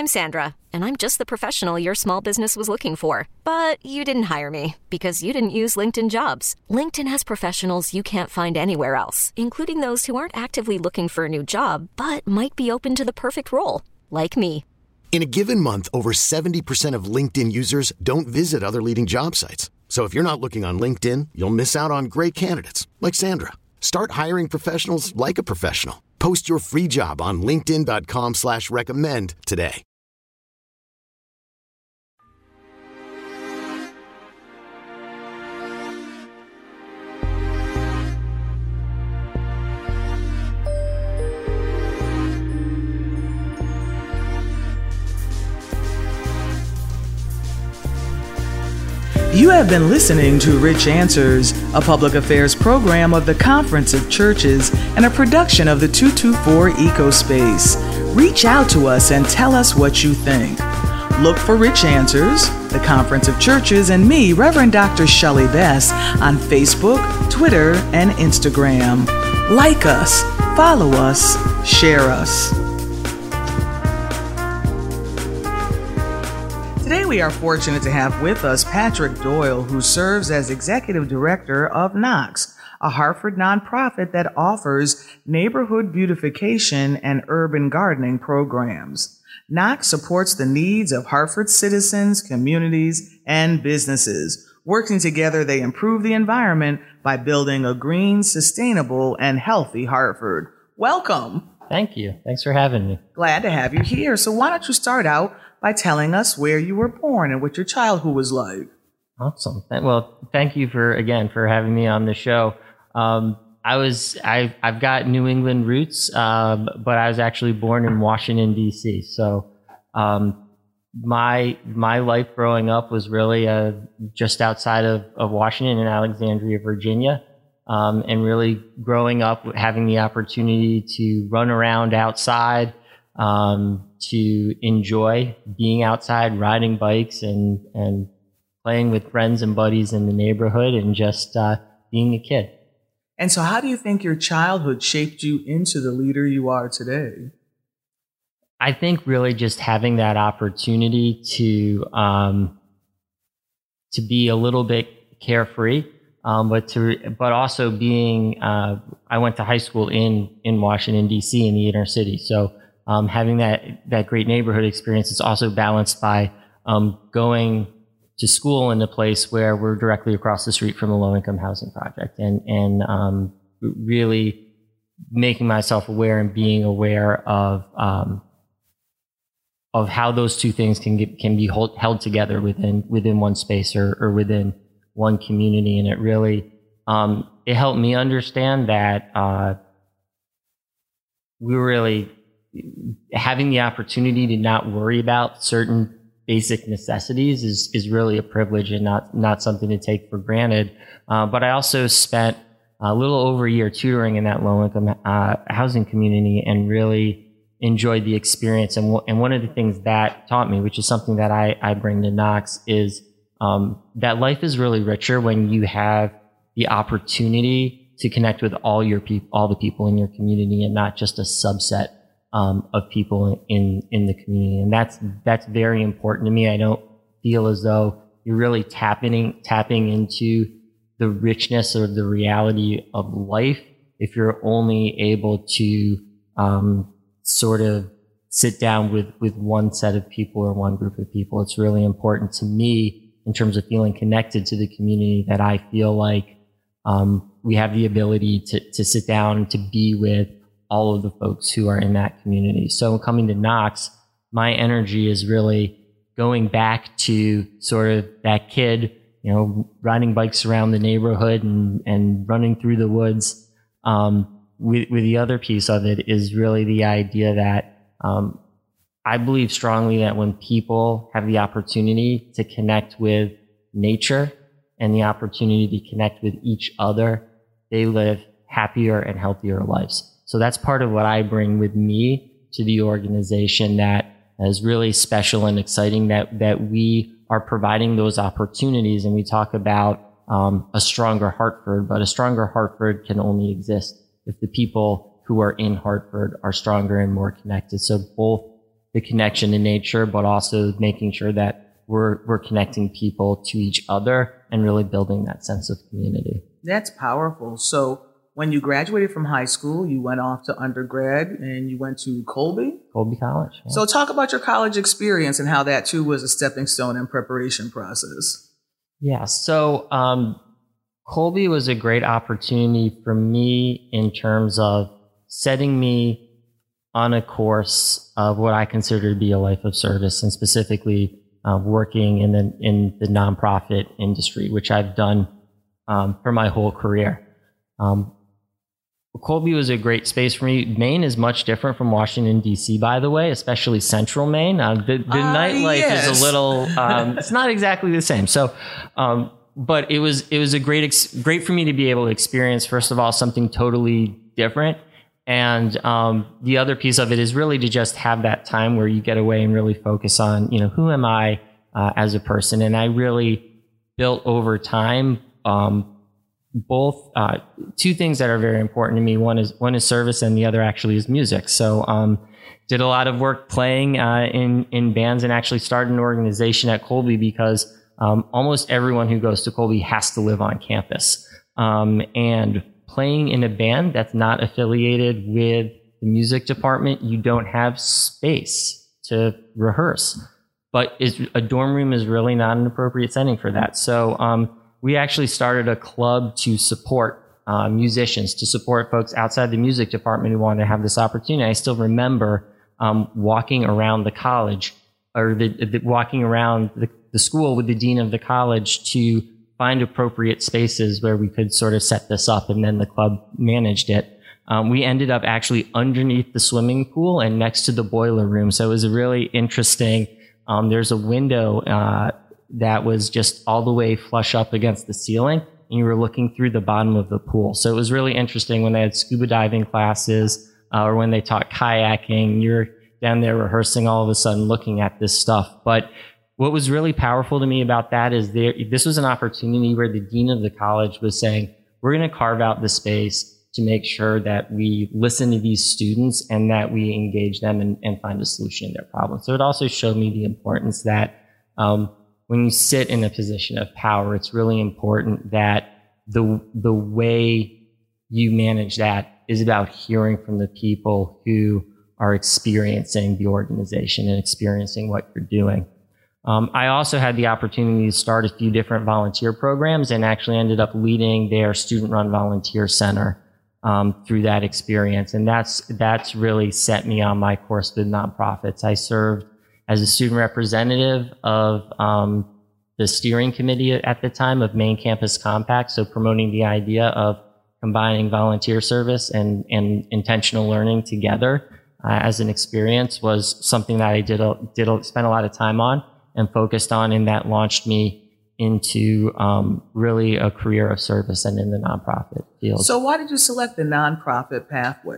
I'm Sandra, and I'm just the professional your small business was looking for. But you didn't hire me because you didn't use LinkedIn Jobs. LinkedIn has professionals you can't find anywhere else, including those who aren't actively looking for a new job, but might be open to the perfect role, like me. In a given month, over 70% of LinkedIn users don't visit other leading job sites. So if you're not looking on LinkedIn, you'll miss out on great candidates like Sandra. Start hiring professionals like a professional. Post your free job on linkedin.com/recommend today. You have been listening to Rich Answers, a public affairs program of the Conference of Churches and a production of the 224 Ecospace. Reach out to us and tell us what you think. Look for Rich Answers, the Conference of Churches, and me, Reverend Dr. Shelley Bess, on Facebook, Twitter, and Instagram. Like us, follow us, share us. Today we are fortunate to have with us Patrick Doyle, who serves as Executive Director of Knox, a Hartford nonprofit that offers neighborhood beautification and urban gardening programs. Knox supports the needs of Hartford citizens, communities, and businesses. Working together, they improve the environment by building a green, sustainable, and healthy Hartford. Welcome. Thank you. Thanks for having me. Glad to have you here. So why don't you start out by telling us where you were born and what your childhood was like. Awesome. Well, thank you for having me on the show. I've got New England roots, but I was actually born in Washington, D.C. So, my life growing up was really, just outside of Washington in Alexandria, Virginia. And really growing up, having the opportunity to run around outside, to enjoy being outside, riding bikes and playing with friends and buddies in the neighborhood and just being a kid. And so how do you think your childhood shaped you into the leader you are today? I think really just having that opportunity to be a little bit carefree, but also being, I went to high school in Washington, D.C. in the inner city. So having that great neighborhood experience is also balanced by going to school in a place where we're directly across the street from a low-income housing project, and really making myself aware and being aware of how those two things can be held together within one space or within one community. And it really it helped me understand that we were really having the opportunity to not worry about certain basic necessities is really a privilege and not something to take for granted. But I also spent a little over a year tutoring in that low-income housing community and really enjoyed the experience. And one of the things that taught me, which is something that I bring to Knox, is that life is really richer when you have the opportunity to connect with all the people in your community and not just a subset of people in the community. And that's very important to me. I don't feel as though you're really tapping into the richness or the reality of life if you're only able to sort of sit down with one set of people or one group of people. It's really important to me in terms of feeling connected to the community that I feel like we have the ability to sit down and to be with all of the folks who are in that community. So coming to Knox, my energy is really going back to sort of that kid, riding bikes around the neighborhood and running through the woods. With the other piece of it is really the idea that I believe strongly that when people have the opportunity to connect with nature and the opportunity to connect with each other, they live happier and healthier lives. So that's part of what I bring with me to the organization that is really special and exciting, that we are providing those opportunities. And we talk about a stronger Hartford, but a stronger Hartford can only exist if the people who are in Hartford are stronger and more connected. So both the connection to nature, but also making sure that we're connecting people to each other and really building that sense of community. That's powerful. So when you graduated from high school, you went off to undergrad and you went to Colby? Colby College. Yeah. So talk about your college experience and how that too was a stepping stone and preparation process. Yeah. So Colby was a great opportunity for me in terms of setting me on a course of what I consider to be a life of service, and specifically working in the nonprofit industry, which I've done for my whole career. Colby was a great space for me. Maine is much different from Washington, D.C., by the way, especially central Maine. The nightlife is a little, it's not exactly the same. So, but it was a great for me to be able to experience, first of all, something totally different. And the other piece of it is really to just have that time where you get away and really focus on, who am I as a person? And I really built over time both two things that are very important to me. One is service, and the other actually is music. So did a lot of work playing in bands, and actually started an organization at Colby because almost everyone who goes to Colby has to live on campus. And playing in a band that's not affiliated with the music department, you don't have space to rehearse. But a dorm room is really not an appropriate setting for that. So we actually started a club to support musicians, to support folks outside the music department who wanted to have this opportunity. I still remember walking around the college, or walking around the school with the dean of the college to find appropriate spaces where we could sort of set this up, and then the club managed it. We ended up actually underneath the swimming pool and next to the boiler room. So it was a really interesting, there's a window that was just all the way flush up against the ceiling, and you were looking through the bottom of the pool. So it was really interesting when they had scuba diving classes or when they taught kayaking. You're down there rehearsing, all of a sudden looking at this stuff. But what was really powerful to me about that is this was an opportunity where the dean of the college was saying, we're going to carve out the space to make sure that we listen to these students and that we engage them and find a solution to their problem. So it also showed me the importance that when you sit in a position of power, it's really important that the way you manage that is about hearing from the people who are experiencing the organization and experiencing what you're doing. I also had the opportunity to start a few different volunteer programs and actually ended up leading their student-run volunteer center through that experience. And that's really set me on my course with nonprofits. I served as a student representative of the steering committee at the time of Maine Campus Compact, so promoting the idea of combining volunteer service and intentional learning together as an experience was something that I spent a lot of time on and focused on, and that launched me into really a career of service and in the nonprofit field. So why did you select the nonprofit pathway?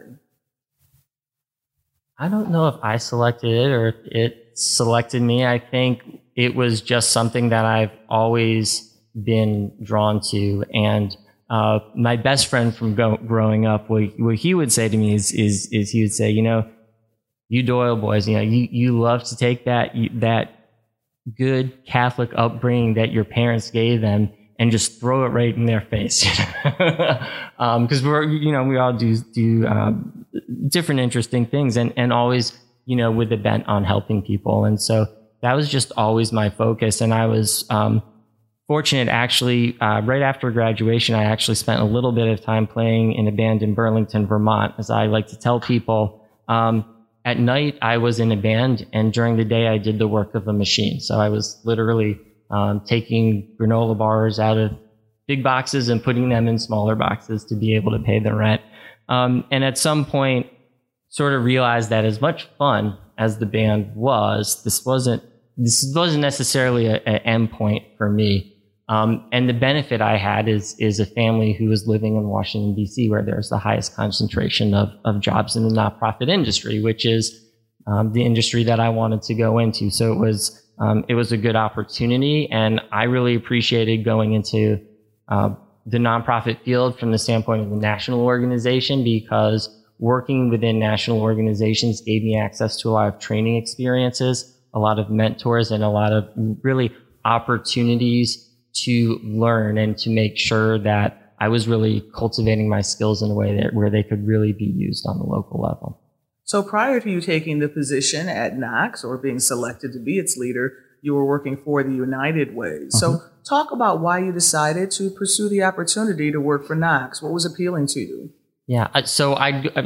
I don't know if I selected it or if it selected me. I think it was just something that I've always been drawn to. And my best friend from growing up, what he would say to me is he would say, you Doyle boys, you love to take that good Catholic upbringing that your parents gave them and just throw it right in their face. Because we all do different interesting things and always, with a bent on helping people. And so that was just always my focus. And I was fortunate, actually, right after graduation, I actually spent a little bit of time playing in a band in Burlington, Vermont. As I like to tell people, at night, I was in a band, and during the day, I did the work of a machine. So I was literally taking granola bars out of big boxes and putting them in smaller boxes to be able to pay the rent. And at some point, sort of realized that as much fun as the band was, this wasn't necessarily an end point for me. And the benefit I had is a family who was living in Washington, D.C., where there's the highest concentration of jobs in the nonprofit industry, which is the industry that I wanted to go into. So it was a good opportunity, and I really appreciated going into the nonprofit field from the standpoint of the national organization, because working within national organizations gave me access to a lot of training experiences, a lot of mentors, and a lot of really opportunities to learn and to make sure that I was really cultivating my skills in a way that where they could really be used on the local level. So prior to you taking the position at Knox or being selected to be its leader, you were working for the United Way. So talk about why you decided to pursue the opportunity to work for Knox. What was appealing to you? Yeah, so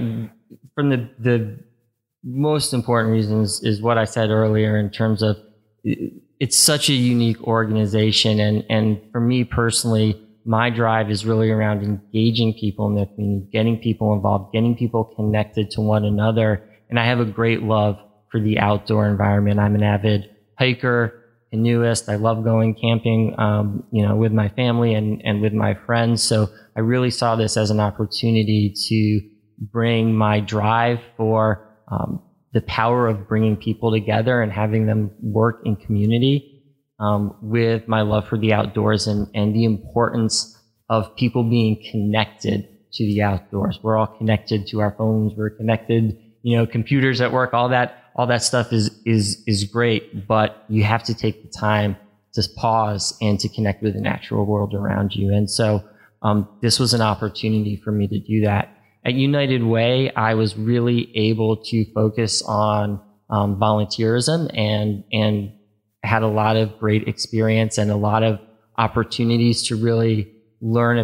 from the most important reasons is what I said earlier in terms of it's such a unique organization. And for me personally, my drive is really around engaging people in the community, getting people involved, getting people connected to one another. And I have a great love for the outdoor environment. I'm an avid hiker, canoeist. I love going camping, with my family and with my friends. So I really saw this as an opportunity to bring my drive for the power of bringing people together and having them work in community with my love for the outdoors and the importance of people being connected to the outdoors. We're all connected to our phones. We're connected, computers at work, all that stuff is great, but you have to take the time to pause and to connect with the natural world around you. And so, this was an opportunity for me to do that. At United Way, I was really able to focus on, volunteerism and had a lot of great experience and a lot of opportunities to really learn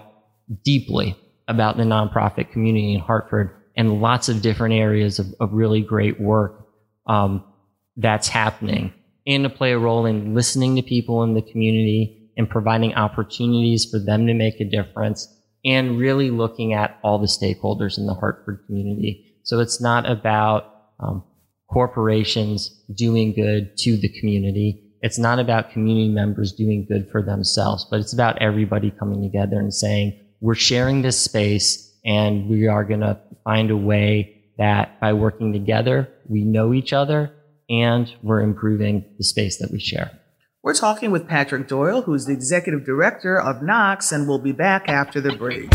deeply about the nonprofit community in Hartford and lots of different areas of really great work that's happening, and to play a role in listening to people in the community and providing opportunities for them to make a difference, and really looking at all the stakeholders in the Hartford community. So it's not about corporations doing good to the community. It's not about community members doing good for themselves, but it's about everybody coming together and saying, we're sharing this space and we are going to find a way that by working together, we know each other and we're improving the space that we share. We're talking with Patrick Doyle, who's the executive director of Knox, and we'll be back after the break.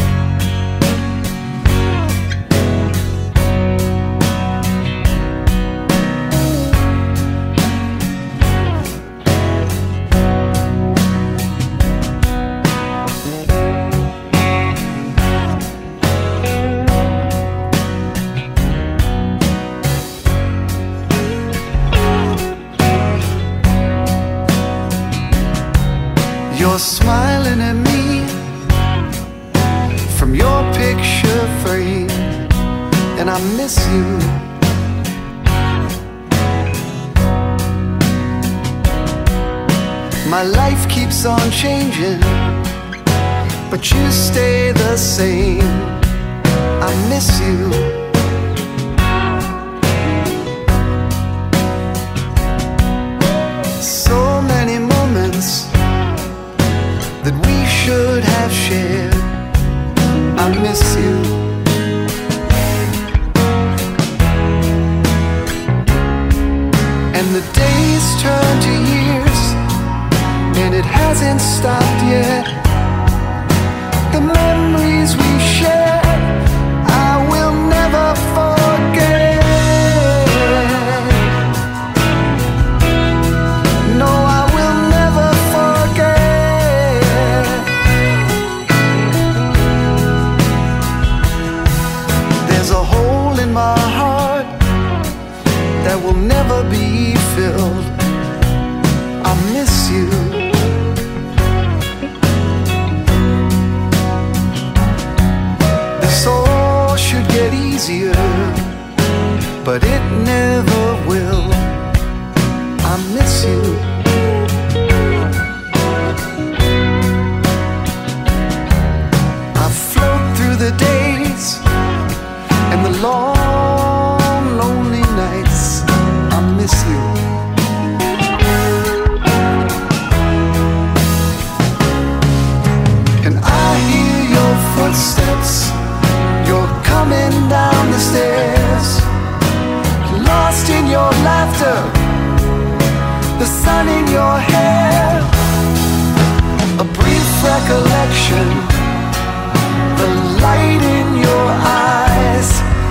You're smiling at me from your picture frame, and I miss you. My life keeps on changing, but you stay the same. I miss you. So many moments that we should have shared. I miss you. And the days turn to years, and it hasn't stopped yet. The memories we shared, I will never forget. No, I will never forget. There's a hole in my heart that will never be filled. I miss you. This all should get easier, but it never will. I miss you. I float through the days and the long, lonely nights. I miss you. And I hear your footsteps. You're coming down the stairs, lost in your laughter, the sun in your hair. A brief recollection, the light in your eyes,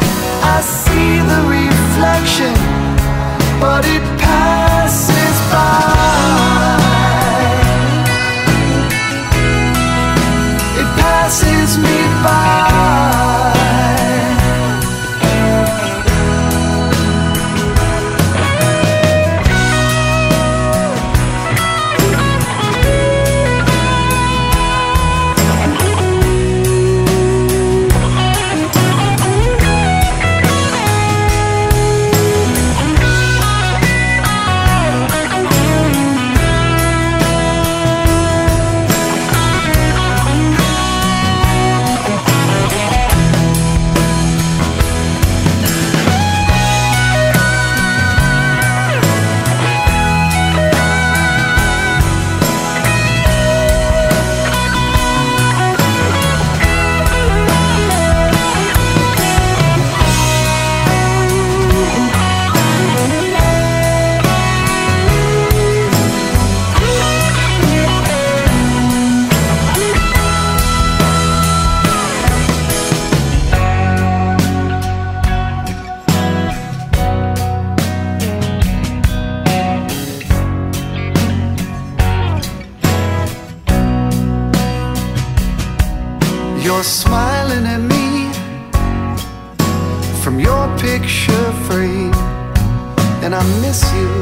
You're smiling at me from your picture frame, and I miss you.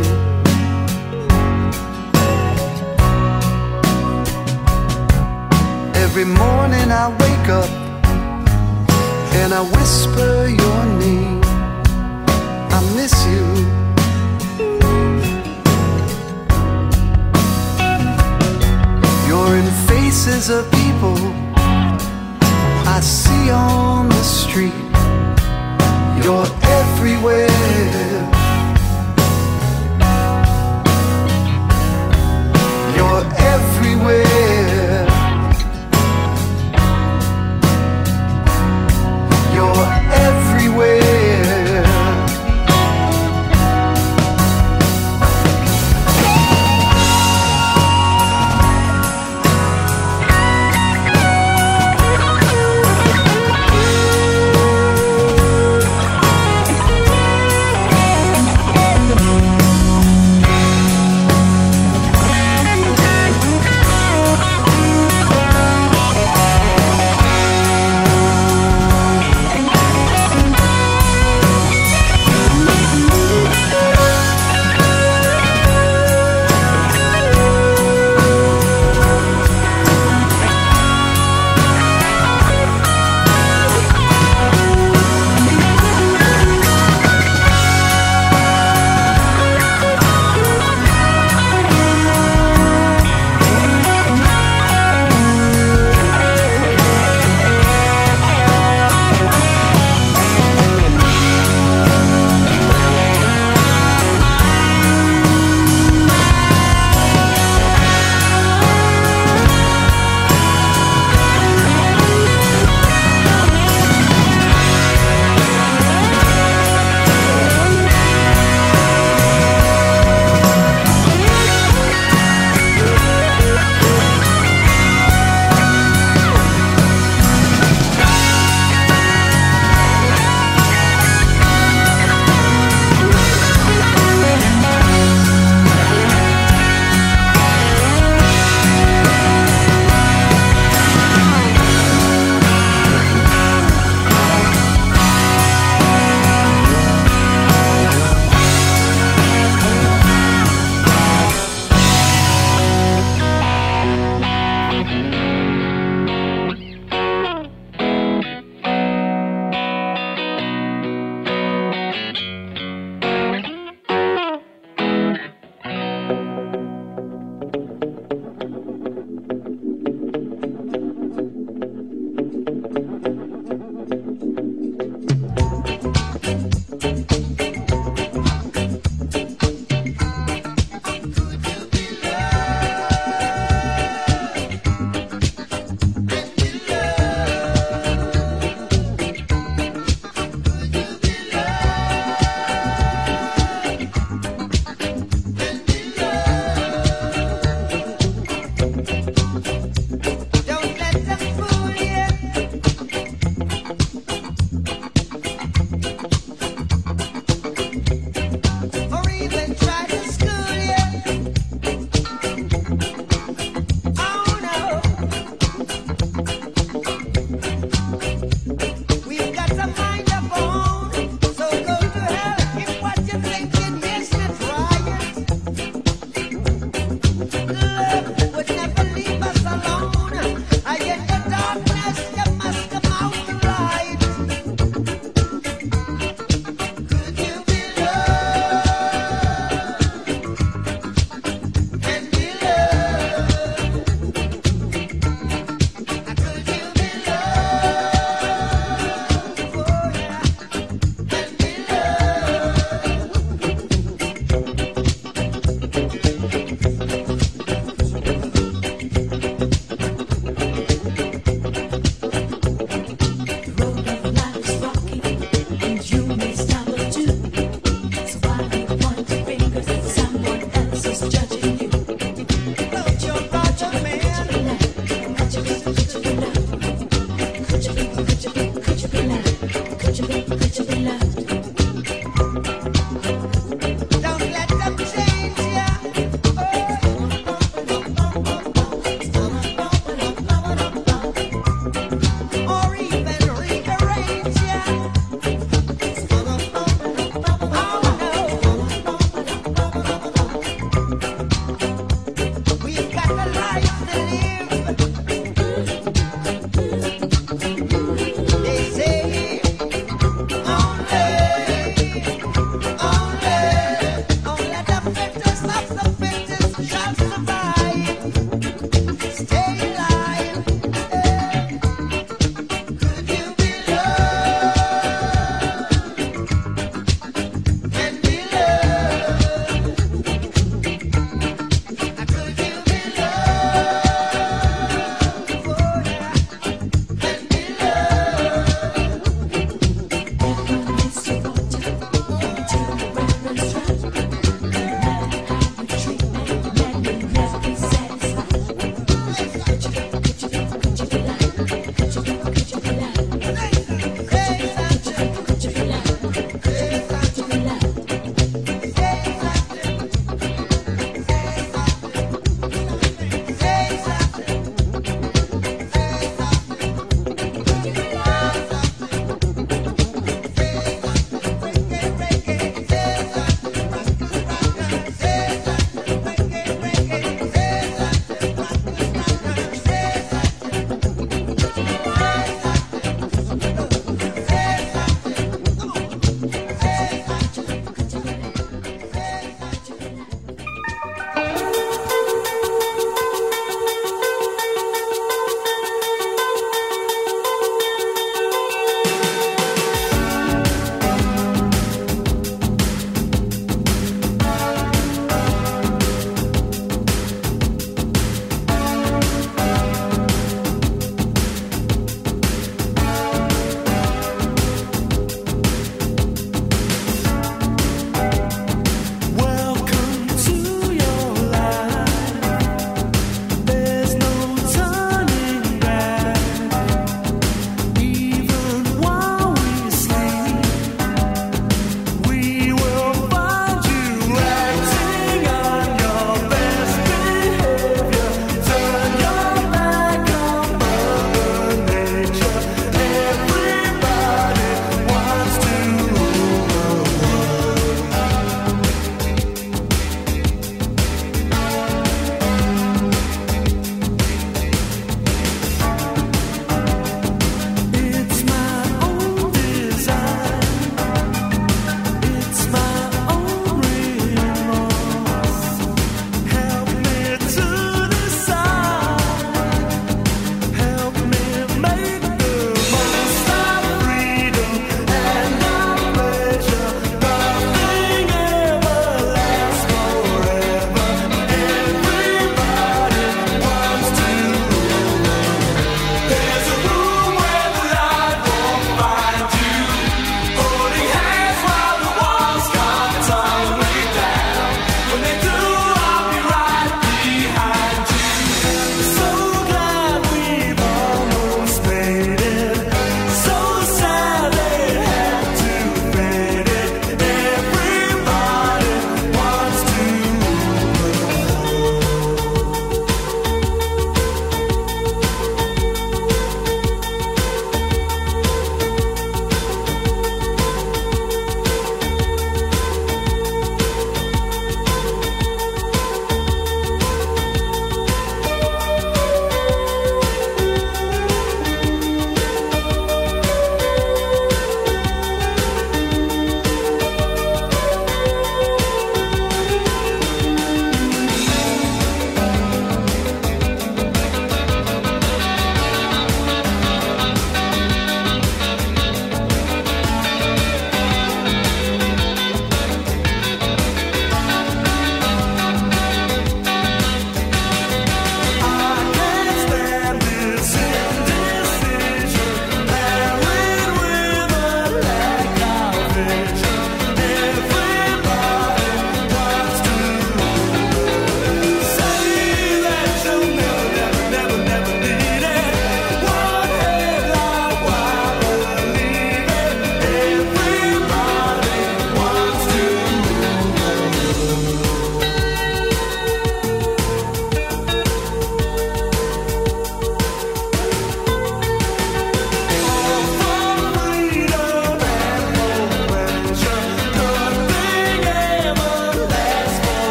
Every morning I wake up and I whisper your name. I miss you. You're in faces of people I see on the street. You're everywhere. You're everywhere. You're everywhere.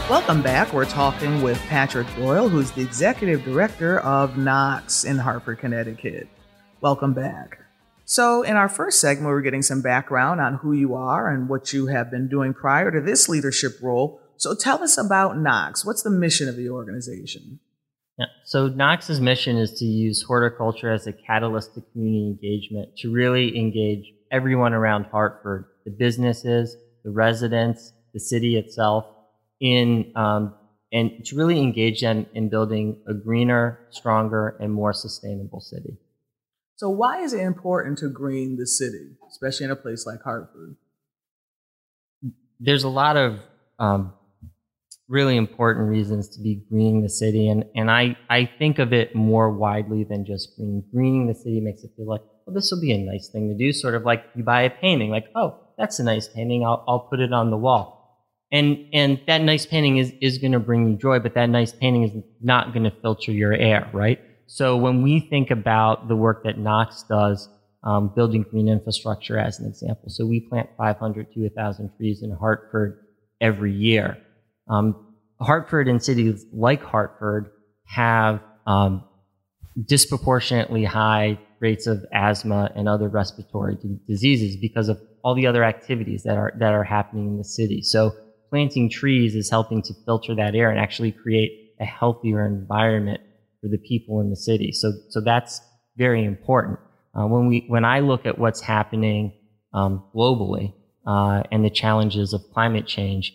Welcome back. We're talking with Patrick Doyle, who's the executive director of Knox in Hartford, Connecticut. Welcome back. So in our first segment, we're getting some background on who you are and what you have been doing prior to this leadership role. So tell us about Knox. What's the mission of the organization? Yeah. So Knox's mission is to use horticulture as a catalyst to community engagement, to really engage everyone around Hartford, the businesses, the residents, the city itself, and to really engage them in building a greener, stronger, and more sustainable city. So why is it important to green the city, especially in a place like Hartford? There's a lot of really important reasons to be greening the city. And I think of it more widely than just greening. Greening the city makes it feel like, well, this will be a nice thing to do. Sort of like you buy a painting, like, oh, that's a nice painting. I'll put it on the wall. And that nice painting is going to bring you joy, but that nice painting is not going to filter your air, right? So when we think about the work that Knox does, building green infrastructure as an example. So we plant 500 to 1,000 trees in Hartford every year. Hartford and cities like Hartford have disproportionately high rates of asthma and other respiratory diseases because of all the other activities that are happening in the city. So planting trees is helping to filter that air and actually create a healthier environment for the people in the city. So that's very important. When I look at what's happening globally and the challenges of climate change,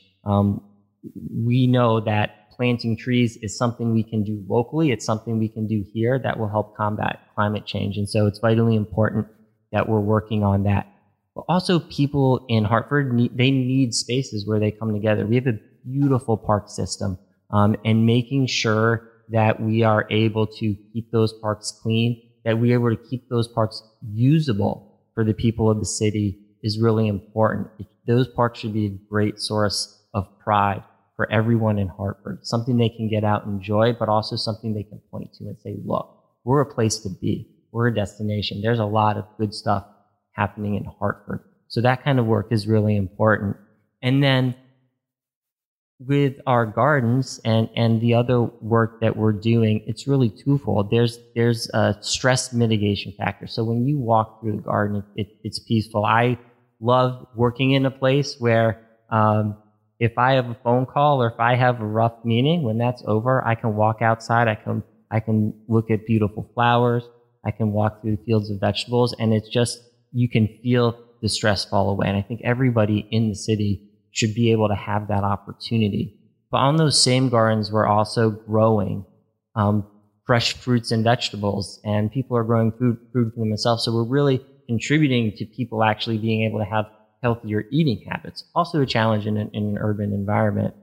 we know that planting trees is something we can do locally. It's something we can do here that will help combat climate change. And so it's vitally important that we're working on that. But also people in Hartford, they need spaces where they come together. We have a beautiful park system, and making sure that we are able to keep those parks clean, that we are able to keep those parks usable for the people of the city is really important. Those parks should be a great source of pride for everyone in Hartford, something they can get out and enjoy, but also something they can point to and say, look, we're a place to be. We're a destination. There's a lot of good stuff happening in Hartford. So that kind of work is really important. And then with our gardens and the other work that we're doing, it's really twofold. There's a stress mitigation factor. So when you walk through the garden, it's peaceful. I love working in a place where if I have a phone call or if I have a rough meeting, when that's over, I can walk outside. I can look at beautiful flowers. I can walk through the fields of vegetables, and it's just, you can feel the stress fall away. And I think everybody in the city should be able to have that opportunity. But on those same gardens, we're also growing fresh fruits and vegetables, and people are growing food for themselves. So we're really contributing to people actually being able to have healthier eating habits. Also a challenge in an urban environment.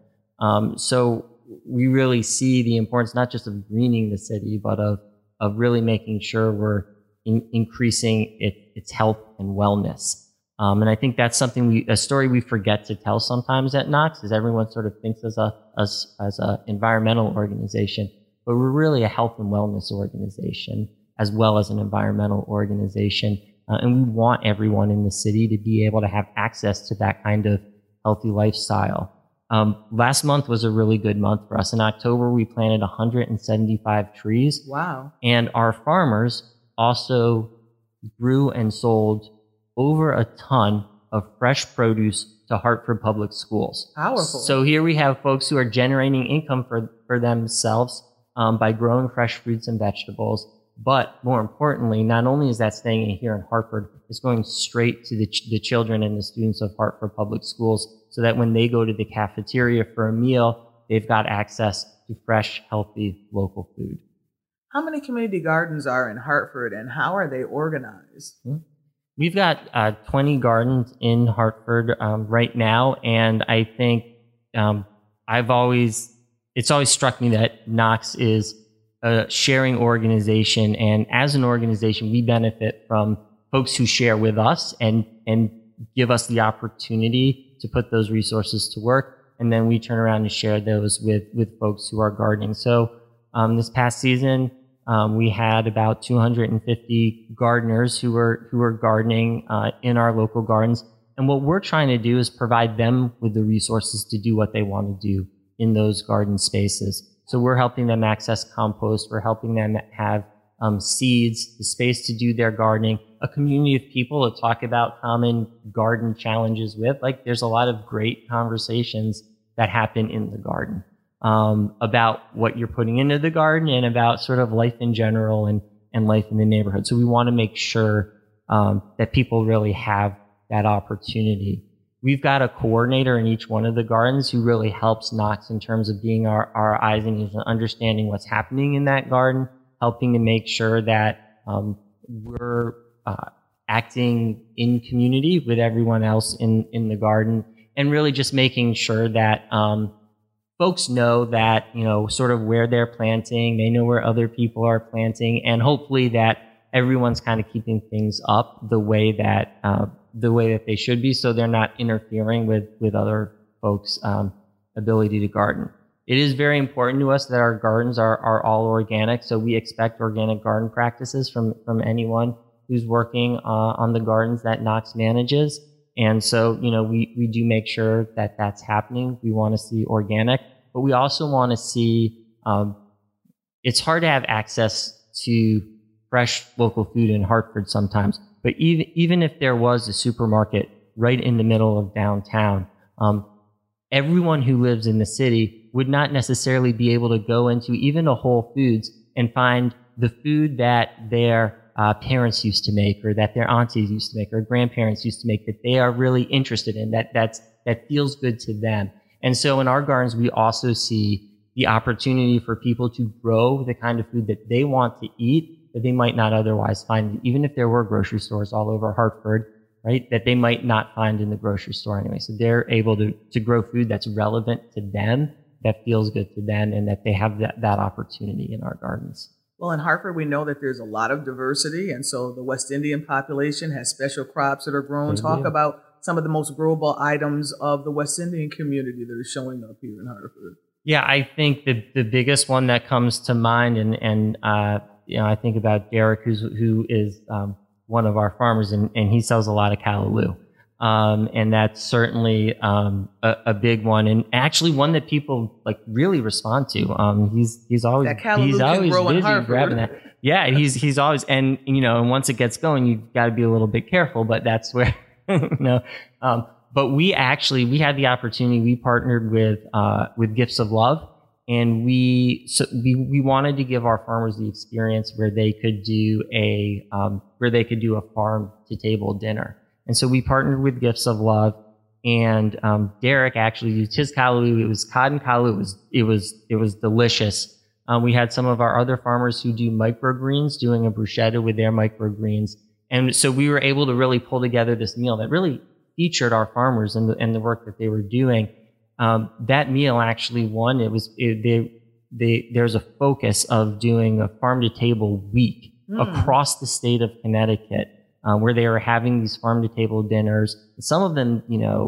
So we really see the importance not just of greening the city, but of really making sure we're increasing its health and wellness. And I think that's something a story we forget to tell sometimes at Knox, is everyone sort of thinks as a environmental organization, but we're really a health and wellness organization as well as an environmental organization. And we want everyone in the city to be able to have access to that kind of healthy lifestyle. Last month was a really good month for us. In October, we planted 175 trees. Wow. And our farmers also grew and sold over a ton of fresh produce to Hartford Public Schools. Powerful. So here we have folks who are generating income for themselves by growing fresh fruits and vegetables. But more importantly, not only is that staying here in Hartford, it's going straight to the children and the students of Hartford Public Schools, so that when they go to the cafeteria for a meal, they've got access to fresh, healthy, local food. How many community gardens are in Hartford, and how are they organized? We've got 20 gardens in Hartford right now, and I think it's always struck me that Knox is a sharing organization, and as an organization, we benefit from folks who share with us and give us the opportunity to put those resources to work, and then we turn around and share those with folks who are gardening. So this past season, we had about 250 gardeners who were gardening in our local gardens, and what we're trying to do is provide them with the resources to do what they want to do in those garden spaces. So we're helping them access compost. We're helping them have seeds, the space to do their gardening, a community of people to talk about common garden challenges with. Like, there's a lot of great conversations that happen in the garden about what you're putting into the garden and about sort of life in general and life in the neighborhood. So we want to make sure that people really have that opportunity. We've got a coordinator in each one of the gardens who really helps Knox in terms of being our eyes and ears and understanding what's happening in that garden, helping to make sure that we're acting in community with everyone else in the garden, and really just making sure that folks know that, sort of where they're planting, they know where other people are planting, and hopefully that everyone's kind of keeping things up the way that they should be, so they're not interfering with other folks' ability to garden. It is very important to us that our gardens are all organic, so we expect organic garden practices from anyone who's working on the gardens that Knox manages. And so, we do make sure that that's happening. We want to see organic, but we also want to see, it's hard to have access to fresh local food in Hartford sometimes, but even if there was a supermarket right in the middle of downtown, everyone who lives in the city would not necessarily be able to go into even a Whole Foods and find the food that their parents used to make, or that their aunties used to make, or grandparents used to make, that they are really interested in, that feels good to them. And so in our gardens, we also see the opportunity for people to grow the kind of food that they want to eat that they might not otherwise find, even if there were grocery stores all over Hartford, right, that they might not find in the grocery store anyway. So they're able to grow food that's relevant to them, that feels good to them, and that they have that opportunity in our gardens. Well, in Hartford, we know that there's a lot of diversity, and so the West Indian population has special crops that are grown. Talk about some of the most growable items of the West Indian community that are showing up here in Hartford. Yeah, I think the biggest one that comes to mind, and I think about Derek, who is one of our farmers, and he sells a lot of callaloo. And that's certainly a big one, and actually one that people really respond to. He's always busy grabbing that. Yeah, he's always, and once it gets going, you've got to be a little bit careful. But that's where but we had the opportunity. We partnered with Gifts of Love, and we wanted to give our farmers the experience where they could do a farm to table dinner. And so we partnered with Gifts of Love, and Derek actually used his callaloo. It was cotton callaloo. It was delicious. We had some of our other farmers who do microgreens doing a bruschetta with their microgreens, and so we were able to really pull together this meal that really featured our farmers and the work that they were doing. That meal actually won. There's a focus of doing a farm to table week across the state of Connecticut. Where they were having these farm-to-table dinners, some of them,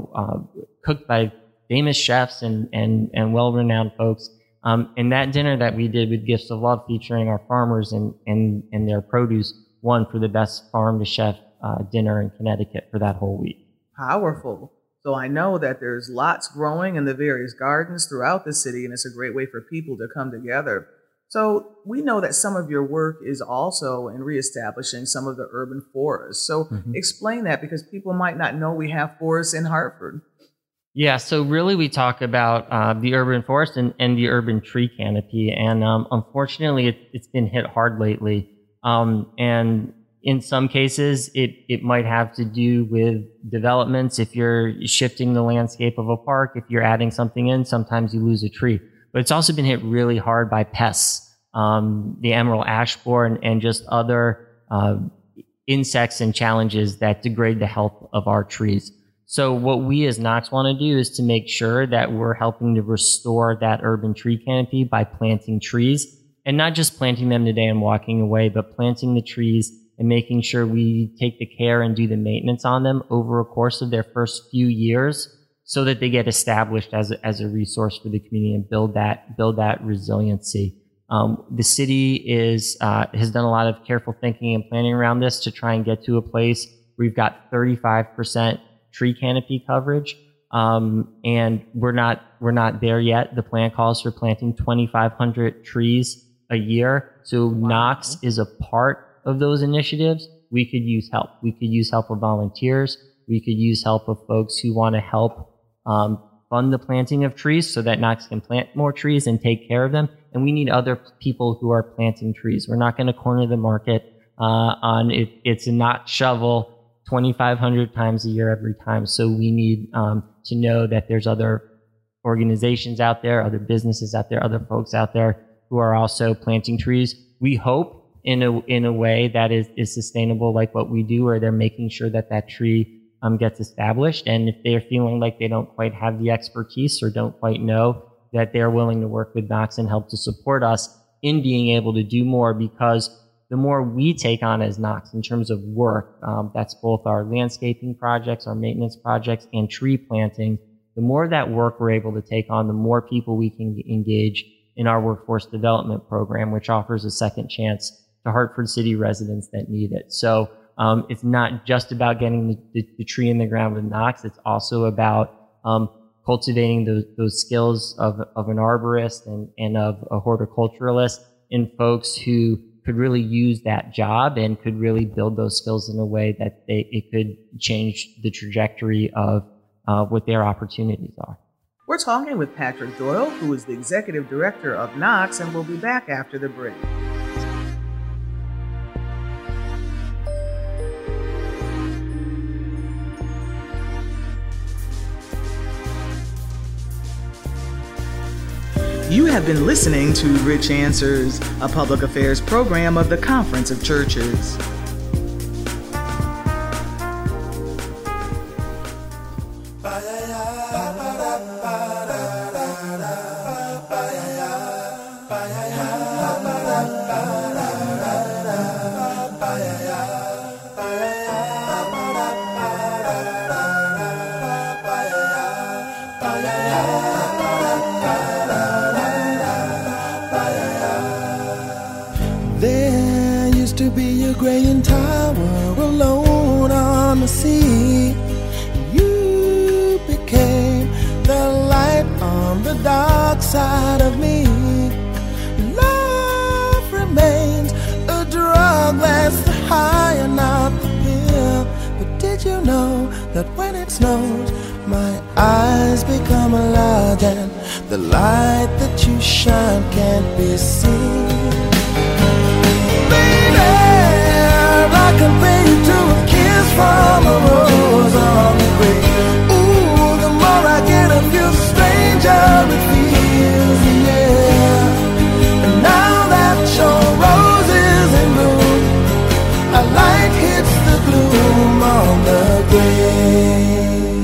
cooked by famous chefs and well-renowned folks. And that dinner that we did with Gifts of Love, featuring our farmers and their produce, won for the best farm-to-chef dinner in Connecticut for that whole week. Powerful. So I know that there's lots growing in the various gardens throughout the city, and it's a great way for people to come together. So we know that some of your work is also in reestablishing some of the urban forests. So explain that, because people might not know we have forests in Hartford. Yeah, so really we talk about the urban forest and the urban tree canopy. And unfortunately, it's been hit hard lately. And in some cases, it might have to do with developments. If you're shifting the landscape of a park, if you're adding something in, sometimes you lose a tree. But it's also been hit really hard by pests, the emerald ash borer and just other insects and challenges that degrade the health of our trees. So what we as Knox want to do is to make sure that we're helping to restore that urban tree canopy by planting trees, and not just planting them today and walking away, but planting the trees and making sure we take the care and do the maintenance on them over a course of their first few years, so that they get established as a resource for the community and build that resiliency. The city has done a lot of careful thinking and planning around this to try and get to a place where we've got 35% tree canopy coverage. And we're not there yet. The plan calls for planting 2,500 trees a year. So Knox is a part of those initiatives. We could use help. We could use help of volunteers. We could use help of folks who want to help fund the planting of trees so that Knox can plant more trees and take care of them. And we need other people who are planting trees. We're not going to corner the market on it. It's a not shovel 2,500 times a year every time. So we need to know that there's other organizations out there, other businesses out there, other folks out there who are also planting trees. We hope in a way that is sustainable, like what we do, where they're making sure that that tree gets established. And if they're feeling like they don't quite have the expertise or don't quite know, that they're willing to work with Knox and help to support us in being able to do more, because the more we take on as Knox in terms of work, that's both our landscaping projects, our maintenance projects, and tree planting, the more that work we're able to take on, the more people we can engage in our workforce development program, which offers a second chance to Hartford City residents that need it. So it's not just about getting the tree in the ground with Knox. It's also about cultivating those skills of an arborist and of a horticulturalist in folks who could really use that job and could really build those skills in a way that it could change the trajectory of what their opportunities are. We're talking with Patrick Doyle, who is the executive director of Knox, and we'll be back after the break. You have been listening to Rich Answers, a public affairs program of the Conference of Churches. Side of me, love remains a drug that's the high and not the pill. But did you know that when it snows, my eyes become large and the light that you shine can't be seen? Baby, I compare you to a kiss from a rose on the grave. Ooh, the more I get of you, the stranger it feels. A light hits the gloom on the grave.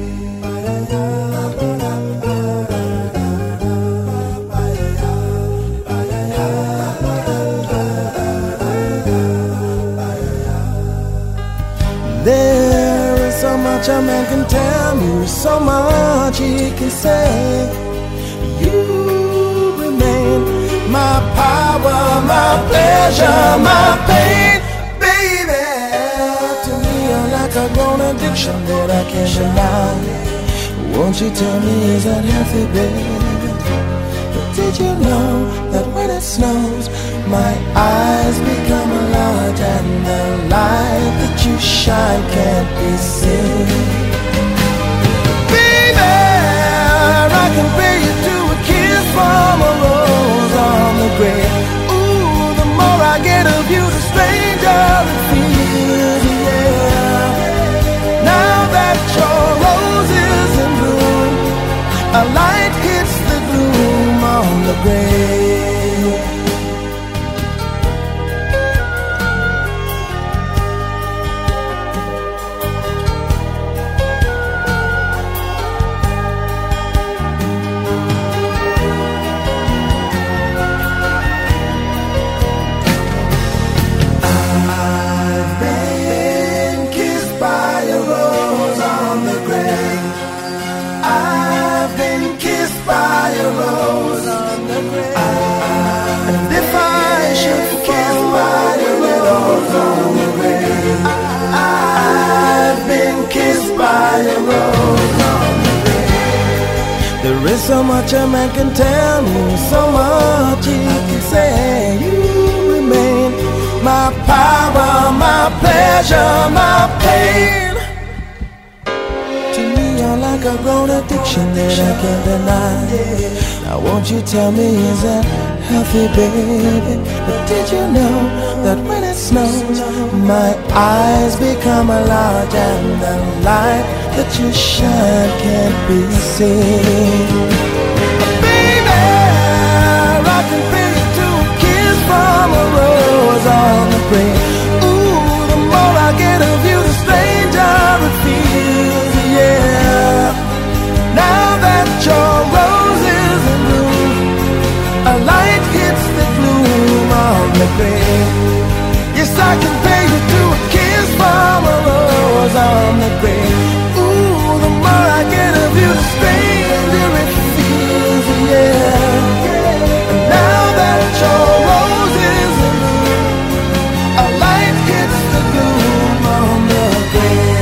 There is so much a man can tell you, so much he can say. You remain my power, my pleasure, my pain. I've grown addiction that I can't deny. Won't you tell me, is that healthy, baby? But did you know that when it snows, my eyes become large and the light that you shine can't be seen? Baby, I compare you to a kiss from a rose on the grave. Ooh, the more I get of you, the stranger it feels, yeah. Now that your rose is in bloom, a light hits the gloom on the grave. By a rose on the grave. so much a man can tell me, so much he can say. You remain my power, my pleasure, my pain. To me you're like a grown addiction that I can't deny. Now won't you tell me, is that healthy, baby? But did you know that when it snows, my eyes become large and the light that you shine can't be seen? Baby, I can pay you to a kiss from a rose on the grave. Ooh, the more I get of you, the stranger it feels, yeah. Now that your rose is in bloom, a light hits the gloom on the grave. Yes, I can pay you to a kiss from a rose on the grave. Ooh, the more I get of you, the stranger it feels, yeah. And now that your rose is in bloom, a light hits the gloom on the grave.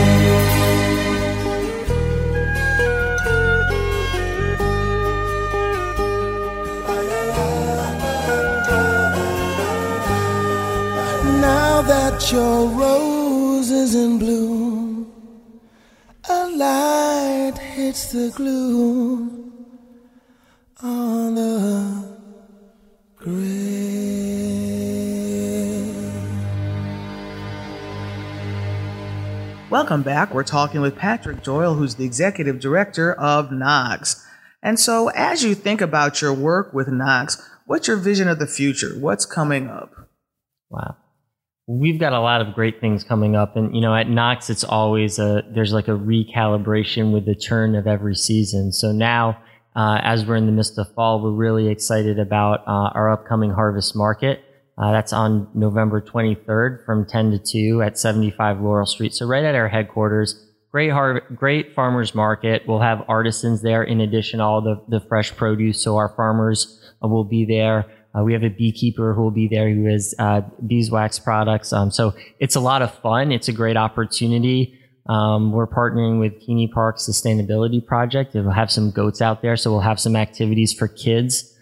Now that your rose is in bloom, a light hits the gloom on the grave. Welcome back. We're talking with Patrick Doyle, who's the executive director of Knox. And so as you think about your work with Knox, what's your vision of the future? What's coming up? Wow. We've got a lot of great things coming up. And, at Knox, it's always there's like a recalibration with the turn of every season. So now, as we're in the midst of fall, we're really excited about our upcoming Harvest Market. That's on November 23rd from 10 to 2 at 75 Laurel Street. So right at our headquarters. Great farmers market. We'll have artisans there in addition to all the fresh produce. So our farmers will be there. We have a beekeeper who will be there who has beeswax products. So it's a lot of fun. It's a great opportunity. We're partnering with Keeney Park Sustainability Project. We'll have some goats out there, so we'll have some activities for kids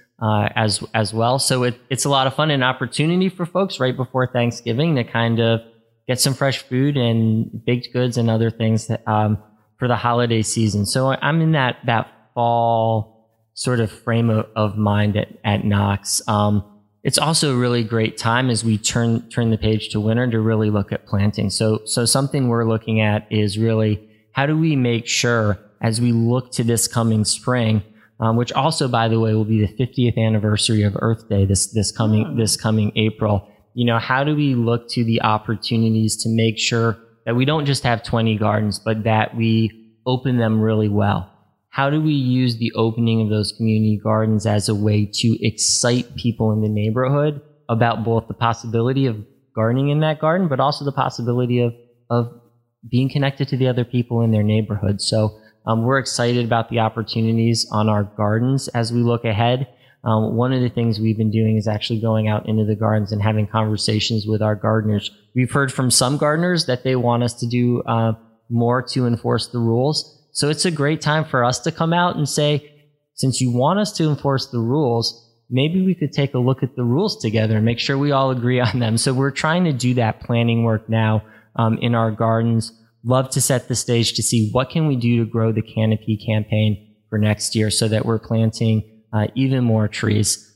as well. So it's a lot of fun and opportunity for folks right before Thanksgiving to kind of get some fresh food and baked goods and other things that, for the holiday season. So I'm in that fall sort of frame of mind at Knox. It's also a really great time as we turn the page to winter to really look at planting. So something we're looking at is really how do we make sure as we look to this coming spring, which also, by the way, will be the 50th anniversary of Earth Day this coming April. How do we look to the opportunities to make sure that we don't just have 20 gardens, but that we open them really well? How do we use the opening of those community gardens as a way to excite people in the neighborhood about both the possibility of gardening in that garden, but also the possibility of being connected to the other people in their neighborhood? So we're excited about the opportunities on our gardens as we look ahead. One of the things we've been doing is actually going out into the gardens and having conversations with our gardeners. We've heard from some gardeners that they want us to do more to enforce the rules. So it's a great time for us to come out and say, since you want us to enforce the rules, maybe we could take a look at the rules together and make sure we all agree on them. So we're trying to do that planning work now in our gardens. Love to set the stage to see what can we do to grow the canopy campaign for next year so that we're planting even more trees.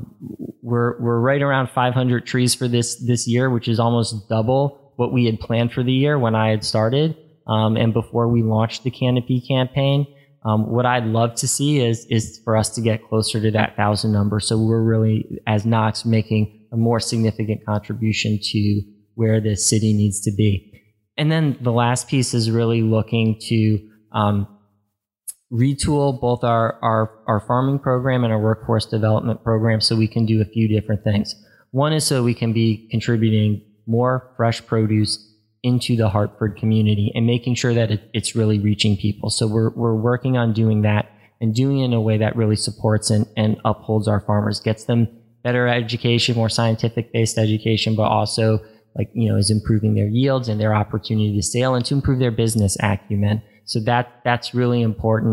We're right around 500 trees for this year, which is almost double what we had planned for the year when I had started. And before we launched the canopy campaign, what I'd love to see is for us to get closer to that 1,000 number. So we're really, as Knox, making a more significant contribution to where the city needs to be. And then the last piece is really looking to retool both our farming program and our workforce development program so we can do a few different things. One is so we can be contributing more fresh produce into the Hartford community and making sure that it's really reaching people. So we're working on doing that and doing it in a way that really supports and upholds our farmers, gets them better education, more scientific based education, but also is improving their yields and their opportunity to sell and to improve their business acumen. So that's really important.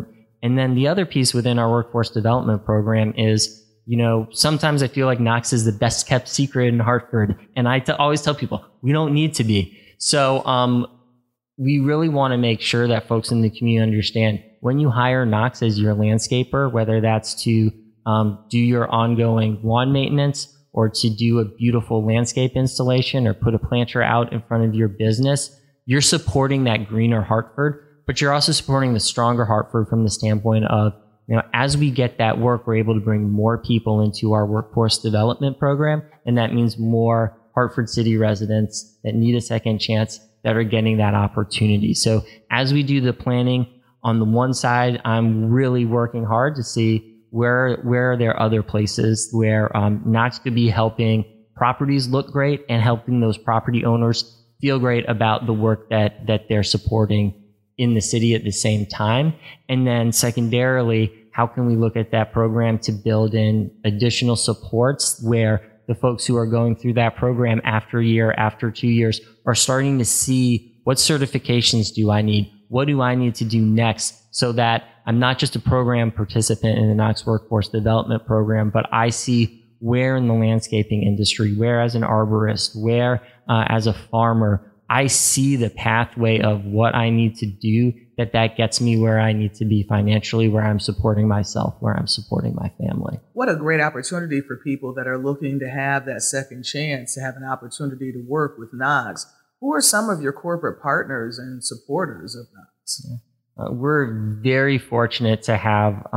And then the other piece within our workforce development program is, sometimes I feel like Knox is the best kept secret in Hartford. And I always tell people, we don't need to be. So we really want to make sure that folks in the community understand when you hire Knox as your landscaper, whether that's to do your ongoing lawn maintenance or to do a beautiful landscape installation or put a planter out in front of your business, you're supporting that greener Hartford, but you're also supporting the stronger Hartford from the standpoint of, as we get that work, we're able to bring more people into our workforce development program. And that means more Hartford City residents that need a second chance that are getting that opportunity. So as we do the planning, on the one side, I'm really working hard to see where are there other places where Knox could be helping properties look great and helping those property owners feel great about the work that they're supporting in the city at the same time. And then secondarily, how can we look at that program to build in additional supports where the folks who are going through that program after a year, after 2 years, are starting to see what certifications do I need? What do I need to do next so that I'm not just a program participant in the Knox Workforce Development Program, but I see where in the landscaping industry, where as an arborist, where as a farmer, I see the pathway of what I need to do that gets me where I need to be financially, where I'm supporting myself, where I'm supporting my family. What a great opportunity for people that are looking to have that second chance, to have an opportunity to work with Knox. Who are some of your corporate partners and supporters of Knox? We're very fortunate to have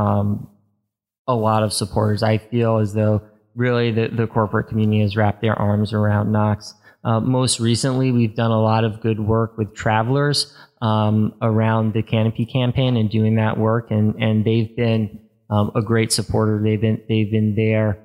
a lot of supporters. I feel as though really the corporate community has wrapped their arms around Knox. Most recently, we've done a lot of good work with Travelers around the Canopy campaign and doing that work, and they've been a great supporter. They've been there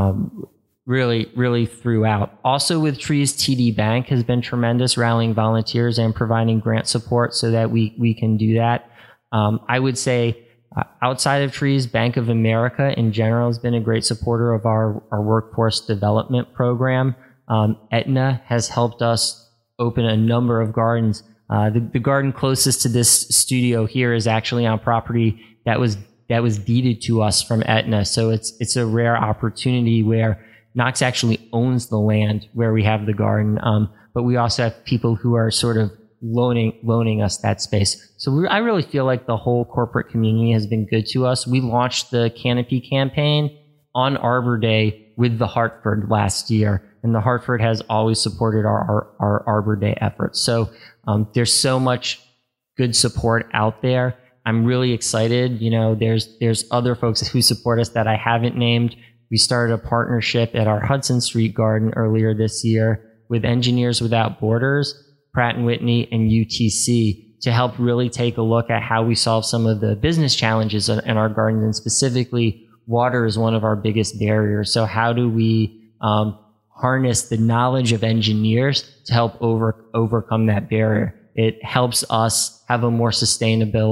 really throughout. Also with Trees, TD Bank has been tremendous, rallying volunteers and providing grant support so that we can do that. I would say outside of Trees, Bank of America in general has been a great supporter of our workforce development program. Aetna has helped us open a number of gardens. The garden closest to this studio here is actually on property that was deeded to us from Aetna. So it's a rare opportunity where Knox actually owns the land where we have the garden. But we also have people who are sort of loaning us that space. So I really feel like the whole corporate community has been good to us. We launched the Canopy campaign on Arbor Day with the Hartford last year. And the Hartford has always supported our Arbor Day efforts. So there's so much good support out there. I'm really excited. There's other folks who support us that I haven't named. We started a partnership at our Hudson Street Garden earlier this year with Engineers Without Borders, Pratt & Whitney, and UTC to help really take a look at how we solve some of the business challenges in our gardens. And specifically, water is one of our biggest barriers. So how do we harness the knowledge of engineers to help overcome that barrier? It helps us have a more sustainable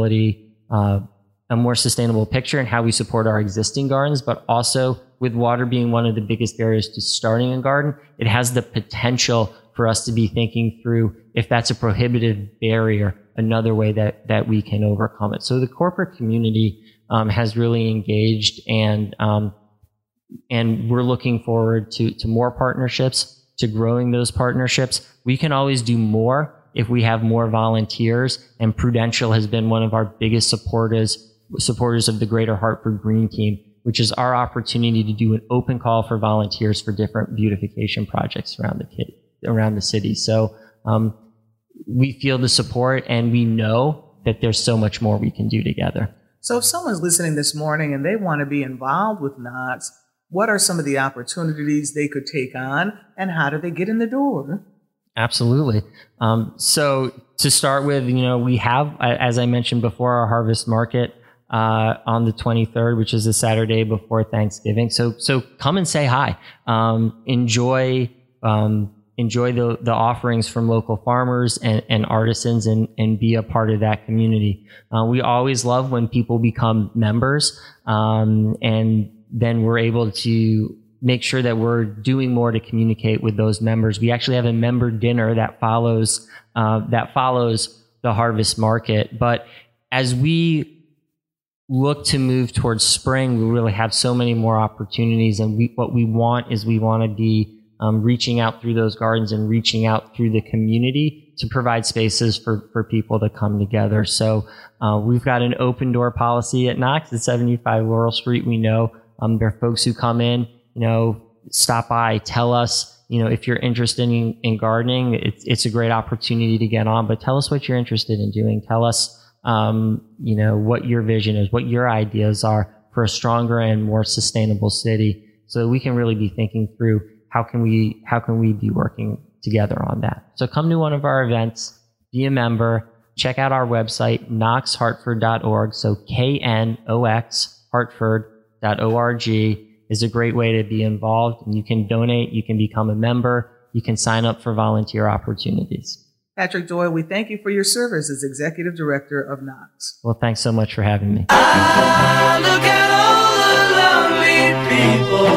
picture in how we support our existing gardens, but also with water being one of the biggest barriers to starting a garden, it has the potential for us to be thinking through, if that's a prohibitive barrier, another way that we can overcome it. So the corporate community has really engaged, and we're looking forward to more partnerships, to growing those partnerships. We can always do more if we have more volunteers, and Prudential has been one of our biggest supporters of the Greater Hartford Green Team, which is our opportunity to do an open call for volunteers for different beautification projects around the city. So we feel the support, and we know that there's so much more we can do together. So if someone's listening this morning and they want to be involved with Knox, what are some of the opportunities they could take on, and how do they get in the door? Absolutely. So to start with, we have, as I mentioned before, our harvest market on the 23rd, which is a Saturday before Thanksgiving. So come and say hi. Enjoy the offerings from local farmers and artisans, and be a part of that community. We always love when people become members, and then we're able to make sure that we're doing more to communicate with those members. We actually have a member dinner that follows the harvest market. But as we look to move towards spring, we really have so many more opportunities. And what we want to be reaching out through those gardens and reaching out through the community to provide spaces for people to come together. So we've got an open door policy at Knox at 75 Laurel Street. We know there are folks who come in, stop by, tell us, if you're interested in gardening, it's a great opportunity to get on, but tell us what you're interested in doing. Tell us, what your vision is, what your ideas are for a stronger and more sustainable city, so that we can really be thinking through how can we be working together on that. So come to one of our events, be a member, check out our website, knoxhartford.org. So KNOX Hartford.org is a great way to be involved, and you can donate, you can become a member, you can sign up for volunteer opportunities. Patrick Doyle, we thank you for your service as Executive Director of Knox. Well, thanks so much for having me. Look at all the lonely people.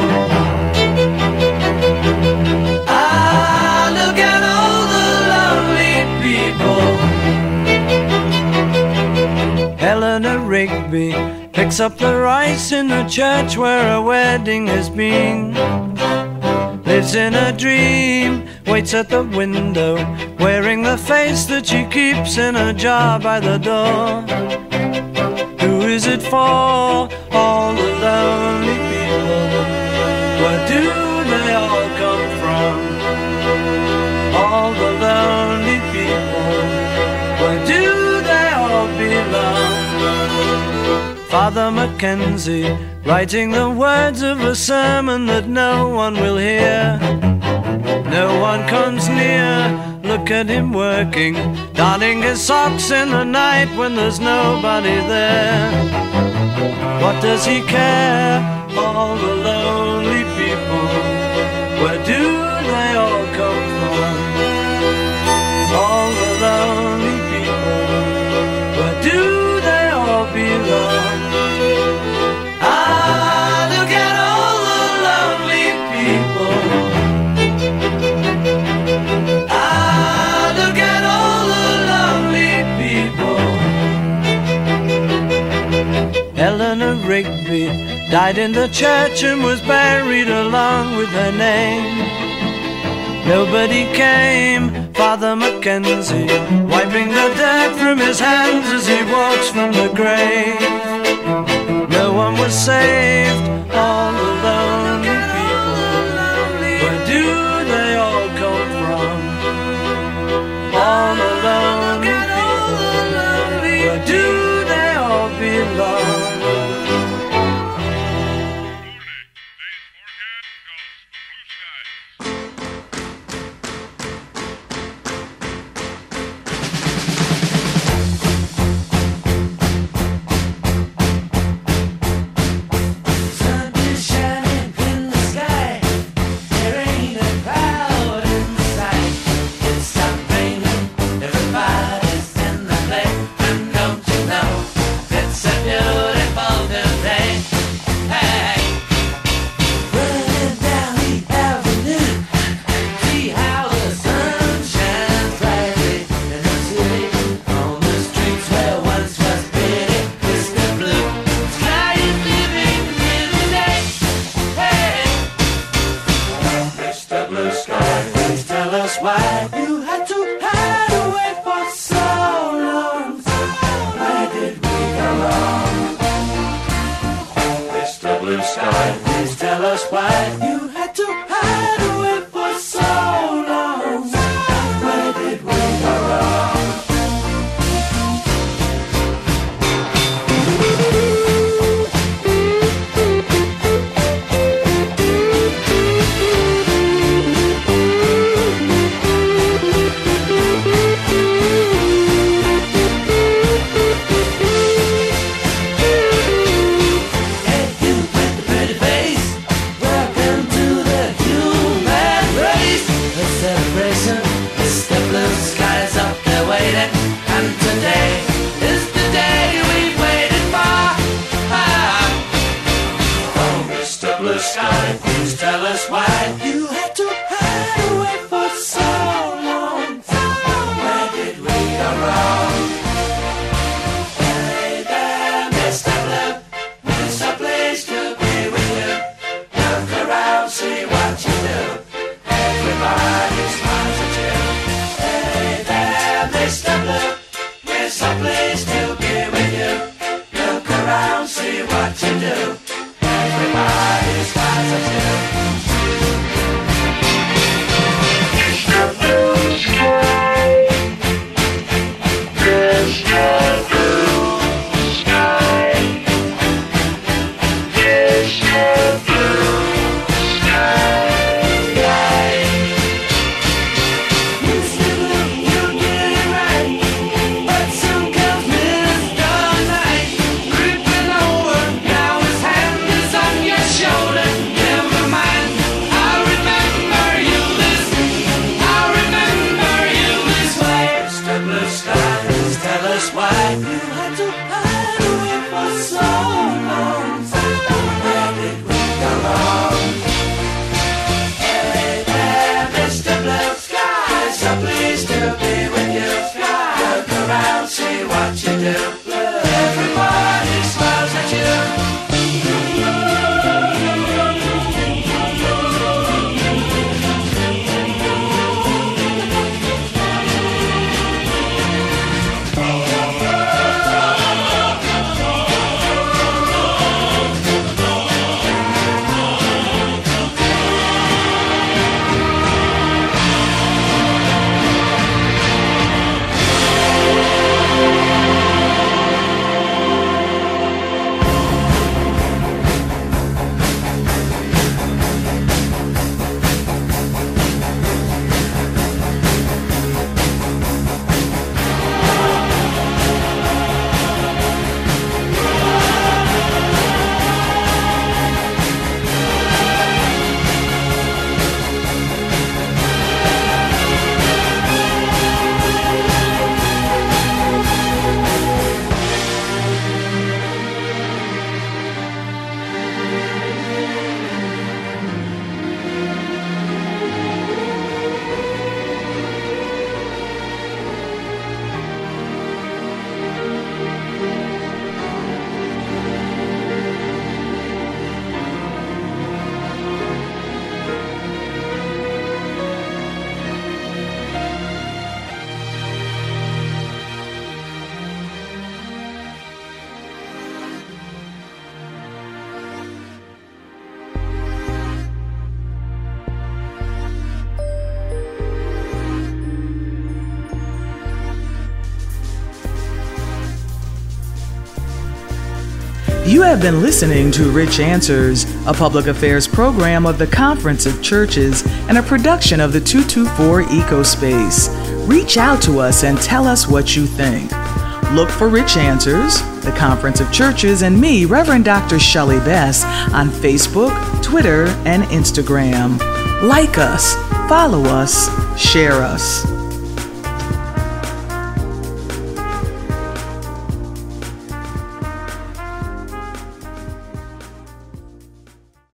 Look at all the lonely people. Eleanor Rigby picks up the rice in the church where a wedding has been. Lives in a dream, waits at the window, wearing the face that she keeps in a jar by the door. Who is it for? All the lonely people. Where do they all come from? All the lonely people. Where do they all belong? Father Mackenzie, writing the words of a sermon that no one will hear. No one comes near, look at him working, darning his socks in the night when there's nobody there. What does he care? All the lonely people. Where do they all come from? All the lonely people. Where do they all belong? Look at all the lonely people. Look at all the lonely people. Eleanor Rigby died in the church and was buried along with her name. Nobody came, Father Mackenzie, wiping the dirt from his hands as he walks from the grave. No one was saved, all the lonely people. Where do they all come from? All the lonely people. Where do they all belong? Mr. Blue. You have been listening to Rich Answers, a public affairs program of the Conference of Churches and a production of the 224 Ecospace. Reach out to us and tell us what you think. Look for Rich Answers, the Conference of Churches, and me, Reverend Dr. Shelley Bess, on Facebook, Twitter, and Instagram. Like us, follow us, share us.